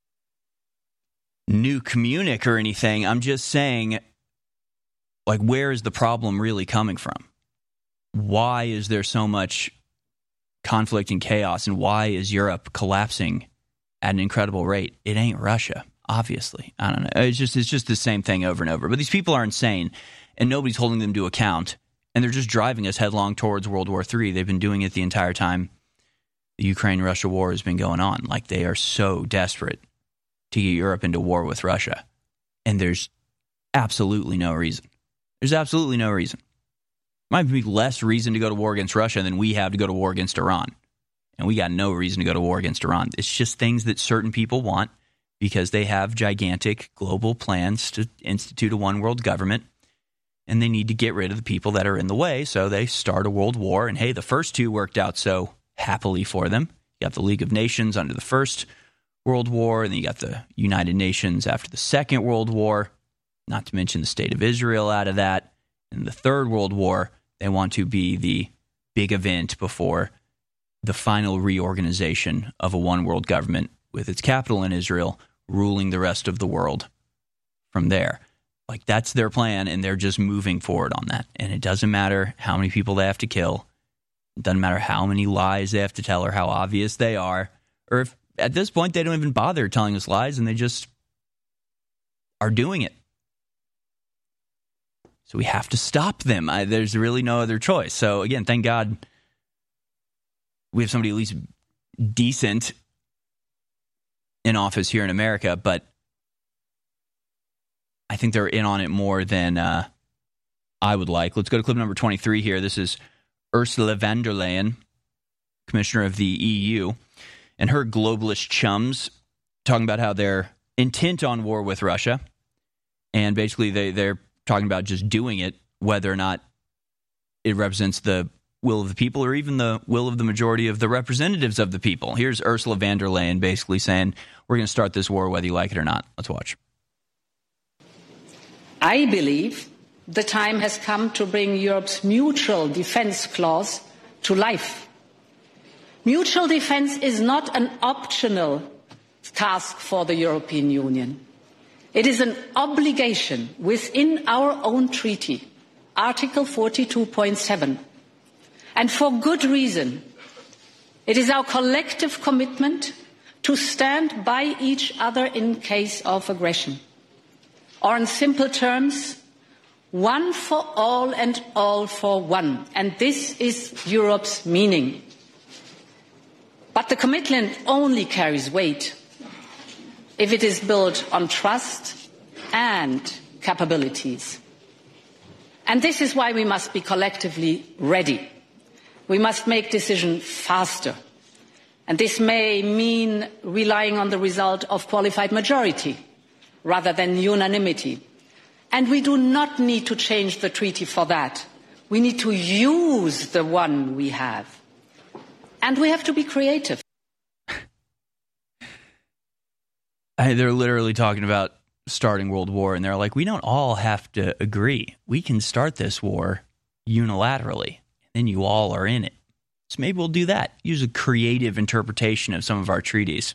nuke Munich or anything. I'm just saying, like, where is the problem really coming from? Why is there so much conflict and chaos, and why is Europe collapsing at an incredible rate? It ain't Russia, obviously. I don't know. It's just it's just the same thing over and over. But these people are insane, and nobody's holding them to account, and they're just driving us headlong towards World War Three. They've been doing it the entire time the Ukraine-Russia war has been going on. Like, they are so desperate to get Europe into war with Russia, and there's absolutely no reason. There's absolutely no reason. Might be less reason to go to war against Russia than we have to go to war against Iran. And we got no reason to go to war against Iran. It's just things that certain people want because they have gigantic global plans to institute a one-world government. and they need to get rid of the people that are in the way, so they start a world war. And hey, the first two worked out so happily for them. You got the League of Nations under the First World War, and then you got the United Nations after the Second World War, not to mention the State of Israel out of that. In the Third World War, they want to be the big event before the final reorganization of a one-world government with its capital in Israel, ruling the rest of the world from there. Like, that's their plan, and they're just moving forward on that. And it doesn't matter how many people they have to kill. It doesn't matter how many lies they have to tell or how obvious they are. Or if at this point they don't even bother telling us lies and they just are doing it. So we have to stop them. I, there's really no other choice. So again, thank God we have somebody at least decent in office here in America, but I think they're in on it more than uh, I would like. Let's go to clip number twenty-three here. This is Ursula von der Leyen, Commissioner of the E U, and her globalist chums talking about how they're intent on war with Russia. And basically they, they're talking about just doing it, whether or not it represents the will of the people or even the will of the majority of the representatives of the people. Here's Ursula von der Leyen basically saying, we're going to start this war whether you like it or not. Let's watch. I believe the time has come to bring Europe's mutual defense clause to life. Mutual defense is not an optional task for the European Union. It is an obligation within our own treaty, Article forty-two point seven. And for good reason. It is our collective commitment to stand by each other in case of aggression. Or in simple terms, one for all and all for one. And this is Europe's meaning. But the commitment only carries weight if it is built on trust and capabilities. And this is why we must be collectively ready. We must make decisions faster. And this may mean relying on the result of qualified majority rather than unanimity. And we do not need to change the treaty for that. We need to use the one we have. And we have to be creative. They're literally talking about starting World War, and they're like, we don't all have to agree. We can start this war unilaterally, and then you all are in it. So maybe we'll do that. Use a creative interpretation of some of our treaties.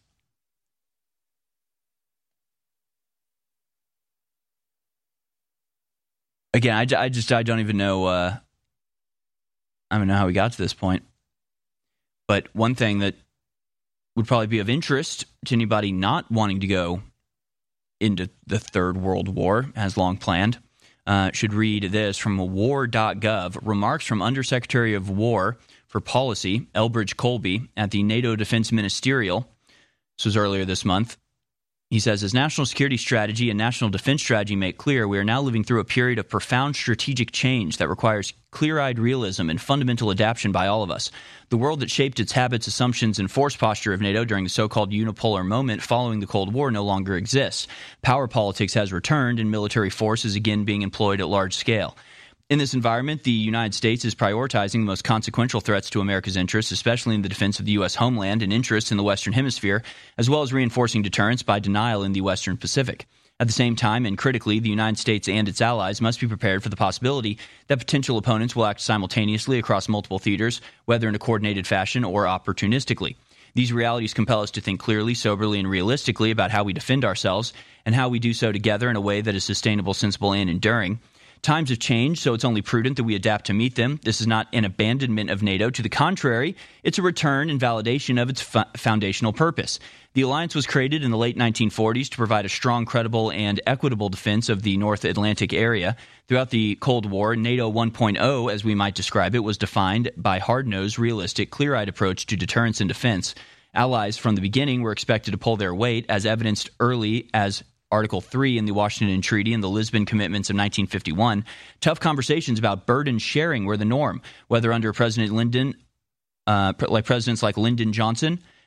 Again, I, I just I don't even know. Uh, I don't know how we got to this point. But one thing that would probably be of interest to anybody not wanting to go into the Third World War, as long planned, uh, should read this from war dot gov. Remarks from Undersecretary of War for Policy, Elbridge Colby, at the NATO Defense Ministerial. This was earlier this month. He says, as national security strategy and national defense strategy make clear, we are now living through a period of profound strategic change that requires clear-eyed realism and fundamental adaptation by all of us. The world that shaped its habits, assumptions, and force posture of NATO during the so-called unipolar moment following the Cold War no longer exists. Power politics has returned, and military force is again being employed at large scale. In this environment, the United States is prioritizing the most consequential threats to America's interests, especially in the defense of the U S homeland and interests in the Western Hemisphere, as well as reinforcing deterrence by denial in the Western Pacific. At the same time, and critically, the United States and its allies must be prepared for the possibility that potential opponents will act simultaneously across multiple theaters, whether in a coordinated fashion or opportunistically. These realities compel us to think clearly, soberly, and realistically about how we defend ourselves and how we do so together in a way that is sustainable, sensible, and enduring. Times have changed, so it's only prudent that we adapt to meet them. This is not an abandonment of NATO. To the contrary, it's a return and validation of its f- foundational purpose. The alliance was created in the late nineteen forties to provide a strong, credible, and equitable defense of the North Atlantic area. Throughout the Cold War, NATO one point oh, as we might describe it, was defined by hard-nosed, realistic, clear-eyed approach to deterrence and defense. Allies from the beginning were expected to pull their weight, as evidenced early as Article three in the Washington Treaty and the Lisbon Commitments of nineteen fifty-one. Tough conversations about burden sharing were the norm, whether under President Lyndon, uh, like presidents like Lyndon Johnson,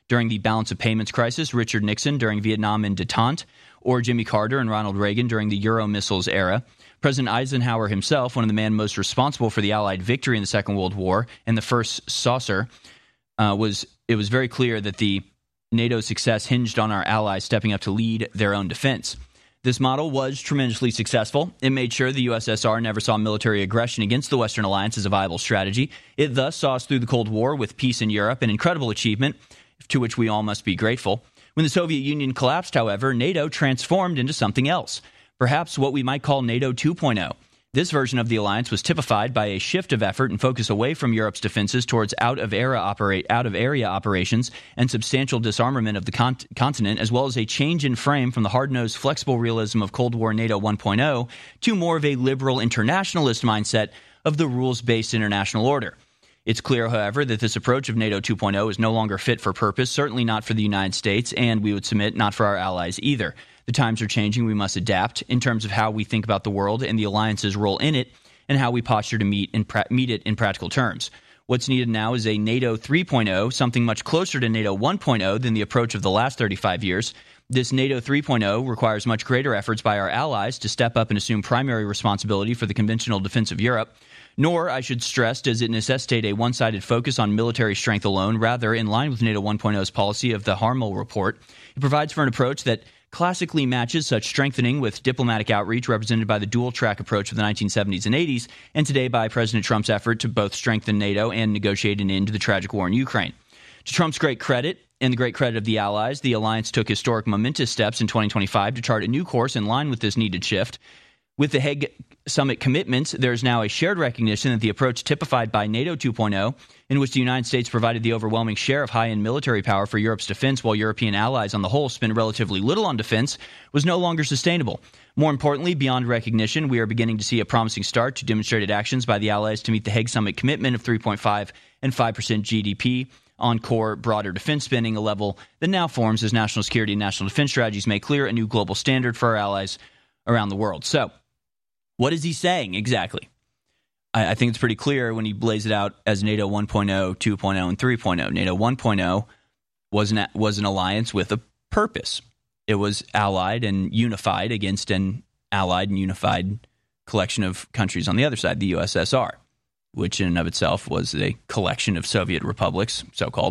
during the balance of payments crisis, Richard Nixon during Vietnam and détente, or Jimmy Carter and Ronald Reagan during the Euro missiles era. President Eisenhower himself, one of the men most responsible for the Allied victory in the Second World War and the first saucer, uh, was it was very clear that the NATO success hinged on our allies stepping up to lead their own defense. This model was tremendously successful. It made sure the U S S R never saw military aggression against the Western alliance as a viable strategy. It thus saw us through the Cold War with peace in Europe, an incredible achievement to which we all must be grateful. When the Soviet Union collapsed, however, NATO transformed into something else, perhaps what we might call NATO two point oh. This version of the alliance was typified by a shift of effort and focus away from Europe's defenses towards out-of-area operate, out-of-area operations and substantial disarmament of the con- continent, as well as a change in frame from the hard-nosed, flexible realism of Cold War NATO one point oh to more of a liberal internationalist mindset of the rules-based international order. It's clear, however, that this approach of NATO two point oh is no longer fit for purpose, certainly not for the United States, and we would submit not for our allies either. The times are changing. We must adapt in terms of how we think about the world and the alliance's role in it, and how we posture to meet, in pra- meet it in practical terms. What's needed now is a NATO three point oh, something much closer to NATO one point oh than the approach of the last thirty-five years. This NATO three point oh requires much greater efforts by our allies to step up and assume primary responsibility for the conventional defense of Europe. Nor, I should stress, does it necessitate a one-sided focus on military strength alone. Rather, in line with NATO one point oh's policy of the Harmel Report, it provides for an approach that classically matches such strengthening with diplomatic outreach represented by the dual-track approach of the nineteen seventies and eighties, and today by President Trump's effort to both strengthen NATO and negotiate an end to the tragic war in Ukraine. To Trump's great credit, and the great credit of the allies, the alliance took historic momentous steps in twenty twenty-five to chart a new course in line with this needed shift. With the Hague Summit commitments, there is now a shared recognition that the approach typified by NATO two point oh, in which the United States provided the overwhelming share of high-end military power for Europe's defense while European allies on the whole spent relatively little on defense, was no longer sustainable. More importantly, beyond recognition, we are beginning to see a promising start to demonstrated actions by the allies to meet the Hague Summit commitment of three point five and five percent G D P on core broader defense spending, a level that now forms as national security and national defense strategies make clear a new global standard for our allies around the world. So, what is he saying exactly? I, I think it's pretty clear when he lays it out as NATO one point oh, two point oh, and three point oh. NATO one point oh was an, was an alliance with a purpose. It was allied and unified against an allied and unified collection of countries on the other side, the U S S R, which in and of itself was a collection of Soviet republics, so-called,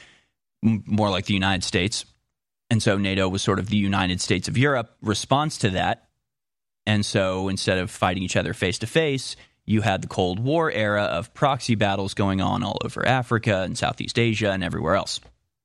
m- more like the United States. And so NATO was sort of the United States of Europe response to that. And so instead of fighting each other face-to-face, you had the Cold War era of proxy battles going on all over Africa and Southeast Asia and everywhere else.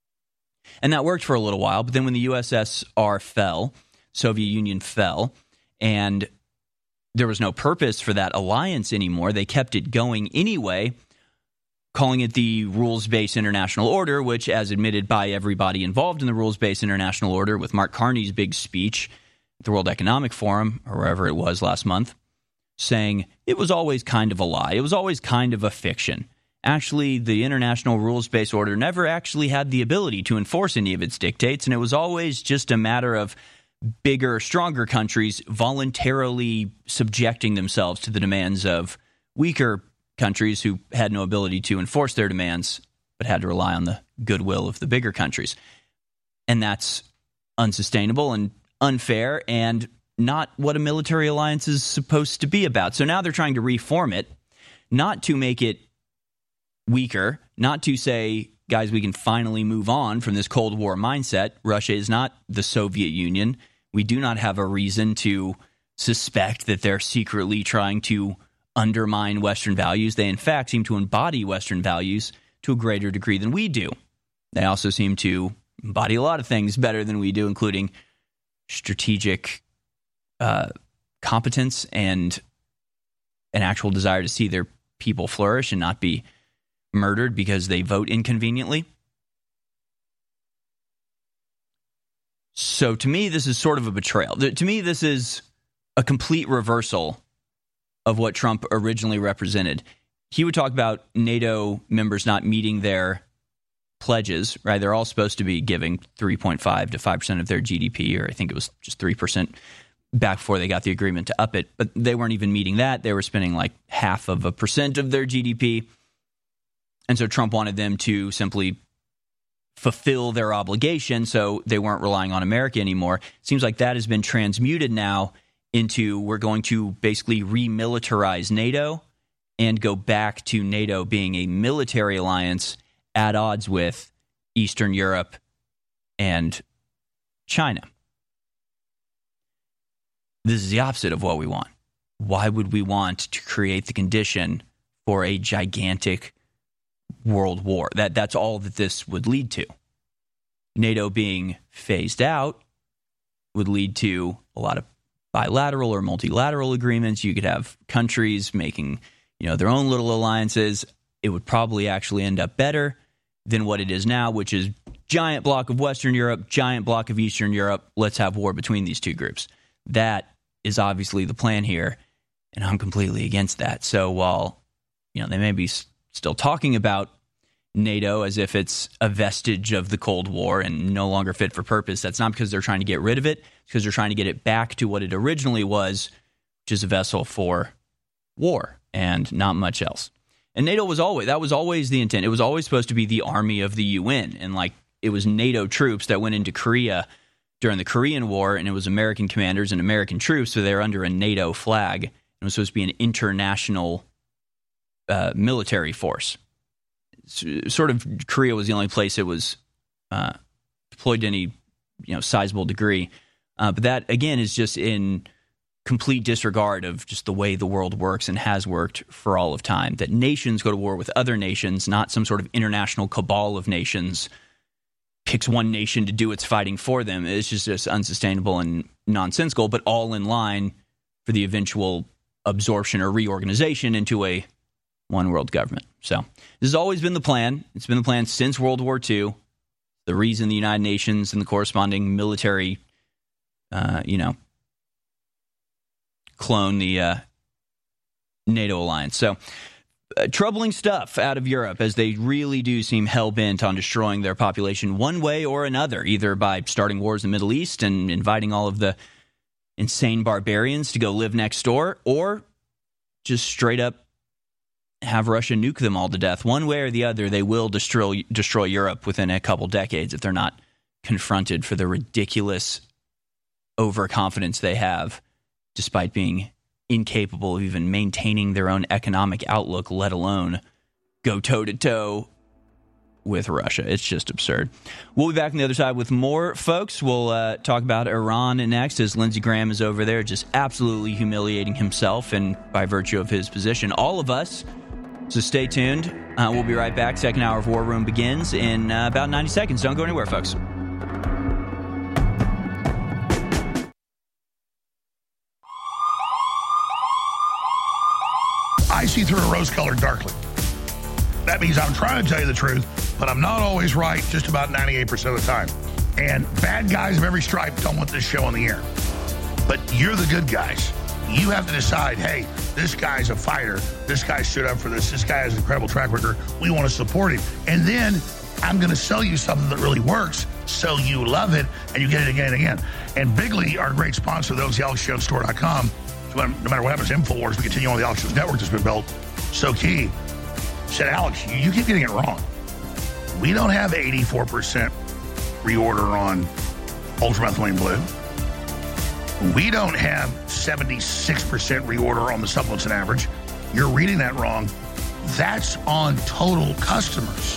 And that worked for a little while, but then when the U S S R fell, Soviet Union fell, and there was no purpose for that alliance anymore, they kept it going anyway, calling it the rules-based international order, which, as admitted by everybody involved in the rules-based international order with Mark Carney's big speech at the World Economic Forum, or wherever it was last month, saying it was always kind of a lie. It was always kind of a fiction. Actually, the international rules-based order never actually had the ability to enforce any of its dictates, and it was always just a matter of bigger, stronger countries voluntarily subjecting themselves to the demands of weaker countries who had no ability to enforce their demands, but had to rely on the goodwill of the bigger countries. And that's unsustainable and unfair and not what a military alliance is supposed to be about. So now they're trying to reform it, not to make it weaker, not to say, guys, we can finally move on from this Cold War mindset. Russia is not the Soviet Union. We do not have a reason to suspect that they're secretly trying to undermine Western values. They, in fact, seem to embody Western values to a greater degree than we do. They also seem to embody a lot of things better than we do, including strategic uh, competence and an actual desire to see their people flourish and not be murdered because they vote inconveniently. So to me, this is sort of a betrayal. To me, this is a complete reversal of what Trump originally represented. He would talk about NATO members not meeting their pledges, right? They're all supposed to be giving three point five to five percent of their G D P, or I think it was just three percent back before they got the agreement to up it. But they weren't even meeting that. They were spending like half of a percent of their G D P. And so Trump wanted them to simply fulfill their obligation, so they weren't relying on America anymore. It seems like that has been transmuted now into we're going to basically remilitarize NATO and go back to NATO being a military alliance at odds with Eastern Europe and China. This is the opposite of what we want. Why would we want to create the condition for a gigantic world war? That that's all that this would lead to. NATO being phased out would lead to a lot of bilateral or multilateral agreements. You could have countries making, you know, their own little alliances. It would probably actually end up better than what it is now, which is giant block of Western Europe, giant block of Eastern Europe. Let's have war between these two groups. That is obviously the plan here, and I'm completely against that. So while, you know, they may be s- still talking about NATO as if it's a vestige of the Cold War and no longer fit for purpose, that's not because they're trying to get rid of it. It's because they're trying to get it back to what it originally was, which is a vessel for war and not much else. And NATO was always, that was always the intent. It was always supposed to be the army of the U N. And like, it was NATO troops that went into Korea during the Korean War, and it was American commanders and American troops, so they're under a NATO flag. It was supposed to be an international uh, military force. S- sort of, Korea was the only place it was uh, deployed to any, you know, sizable degree. Uh, but that, again, is just in complete disregard of just the way the world works and has worked for all of time. That nations go to war with other nations, not some sort of international cabal of nations picks one nation to do its fighting for them. It's just, just unsustainable and nonsensical, but all in line for the eventual absorption or reorganization into a one world government. So this has always been the plan. It's been the plan since World War Two. The reason the United Nations and the corresponding military, uh, you know, clone the uh, NATO alliance. So uh, troubling stuff out of Europe, as they really do seem hell-bent on destroying their population one way or another, either by starting wars in the Middle East and inviting all of the insane barbarians to go live next door, or just straight up have Russia nuke them all to death. One way or the other, they will destroy destroy Europe within a couple decades if they're not confronted for the ridiculous overconfidence they have, despite being incapable of even maintaining their own economic outlook, let alone go toe-to-toe with Russia. It's just absurd. We'll be back on the other side with more, folks. We'll uh, talk about Iran next, as Lindsey Graham is over there just absolutely humiliating himself and by virtue of his position, all of us. So stay tuned. Uh, we'll be right back. Second hour of War Room begins in uh, about ninety seconds. Don't go anywhere, folks. I see through a rose-colored darkly. That means I'm trying to tell you the truth, but I'm not always right just about ninety-eight percent of the time. And bad guys of every stripe don't want this show on the air. But you're the good guys. You have to decide, hey, this guy's a fighter. This guy stood up for this. This guy has an incredible track record. We want to support him. And then I'm going to sell you something that really works so you love it and you get it again and again. And Bigley, our great sponsor, those the alex jones store dot com, no matter what happens to InfoWars, we continue on the Alex Jones Network that's been built. So key. Said, Alex, you, you keep getting it wrong. We don't have eighty-four percent reorder on ultramethylene blue. We don't have seventy-six percent reorder on the supplements on average. You're reading that wrong. That's on total customers.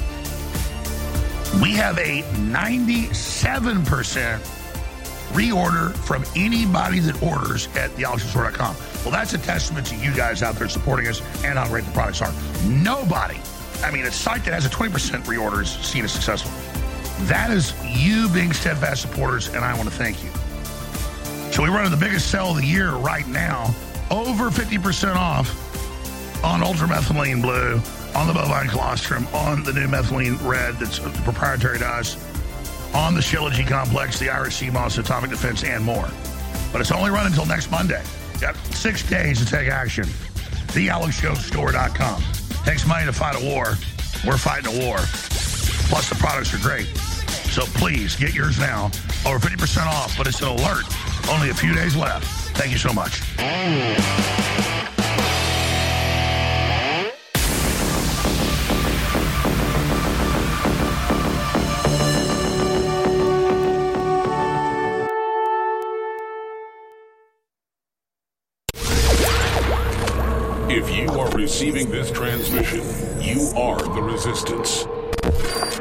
We have a ninety-seven percent reorder from anybody that orders at the alex jones store dot com. Well, that's a testament to you guys out there supporting us and how great the products are. Nobody, I mean, a site that has a twenty percent reorder is seen as successful. That is you being steadfast supporters, and I want to thank you. So we're running the biggest sale of the year right now, over fifty percent off on ultramethylene blue, on the bovine colostrum, on the new methylene red that's proprietary to us, on the Shilajit complex, the Irish sea moss, atomic defense, and more. But it's only running until next Monday. Got six days to take action. the alex jones store dot com. Takes money to fight a war. We're fighting a war. Plus, the products are great. So please, get yours now. Over fifty percent off, but it's an alert. Only a few days left. Thank you so much. receiving this transmission, you are the resistance.